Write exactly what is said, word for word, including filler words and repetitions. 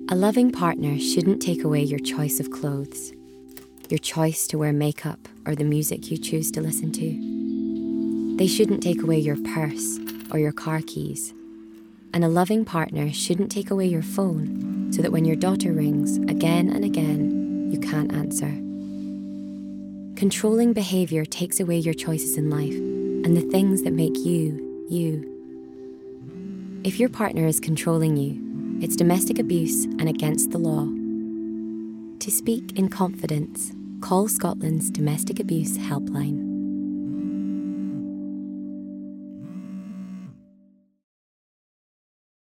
A loving partner shouldn't take away your choice of clothes, your choice to wear makeup or the music you choose to listen to. They shouldn't take away your purse or your car keys. And a loving partner shouldn't take away your phone so that when your daughter rings again and again, you can't answer. Controlling behavior takes away your choices in life and the things that make you, you. If your partner is controlling you, it's domestic abuse and against the law. To speak in confidence, call Scotland's Domestic Abuse Helpline.